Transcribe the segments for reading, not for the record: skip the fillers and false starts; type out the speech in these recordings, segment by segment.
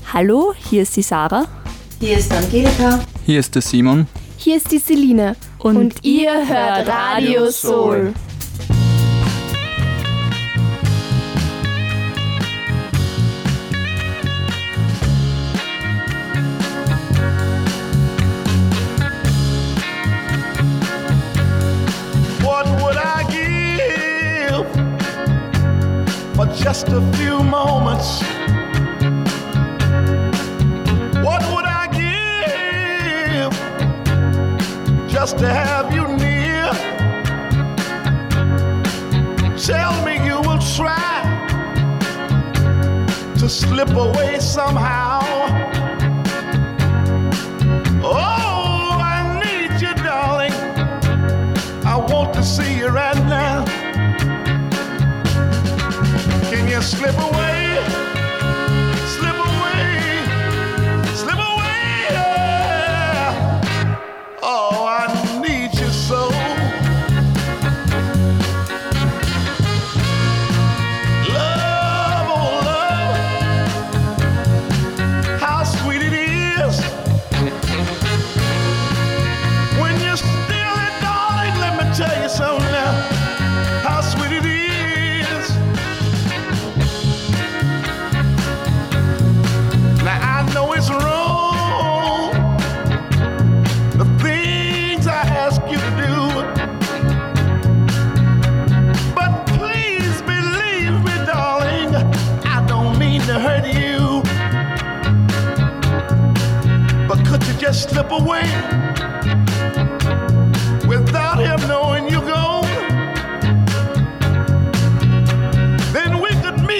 Hallo, hier ist die Sarah. Hier ist Angelika. Hier ist der Simon. Hier ist die Celine. Und ihr hört Radio Soul. Just a few moments. What would I give just to have you near? Tell me you will try to slip away somehow. Oh, I need you, darling. I want to see you right now. Can you slip away, slip away, slip away, yeah. Oh, I need you so. Love, oh love, how sweet it is when you're still it, darling. Let me tell you something now, how sweet it is. It's wrong, the things I ask you to do, but please believe me, darling, I don't mean to hurt you, but could you just slip away without him knowing you're gone? Then we could meet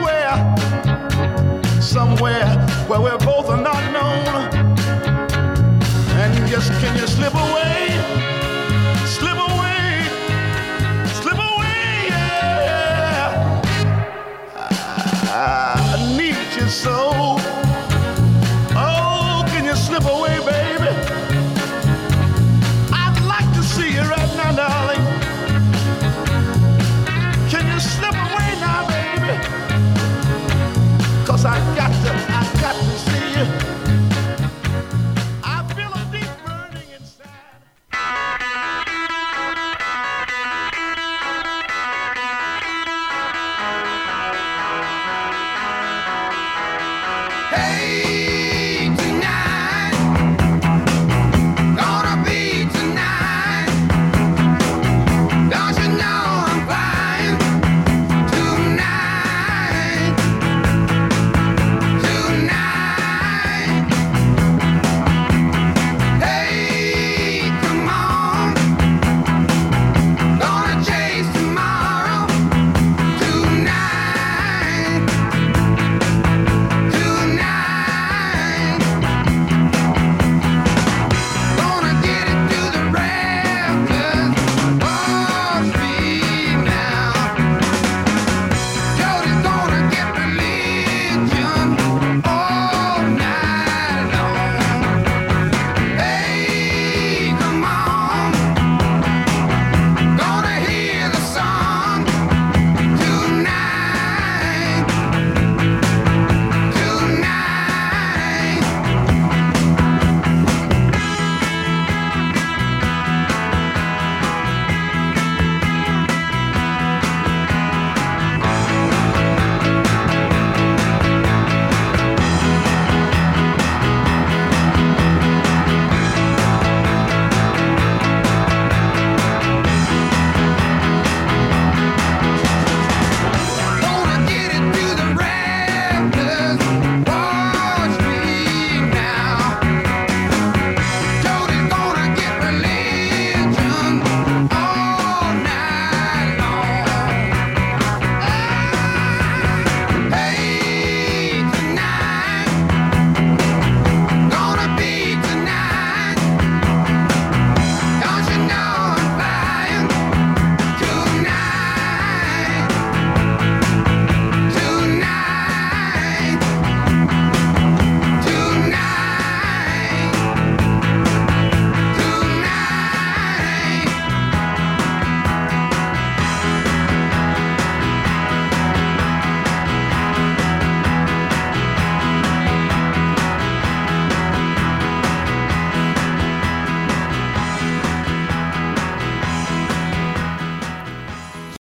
somewhere where we're both are not known. And just can you slip away, slip away, slip away, yeah. I need you so. Oh, can you slip away, baby? I'd like to see you right now, darling. Can you slip away now, baby? 'Cause I got to see you. I feel a deep burning inside. Hey!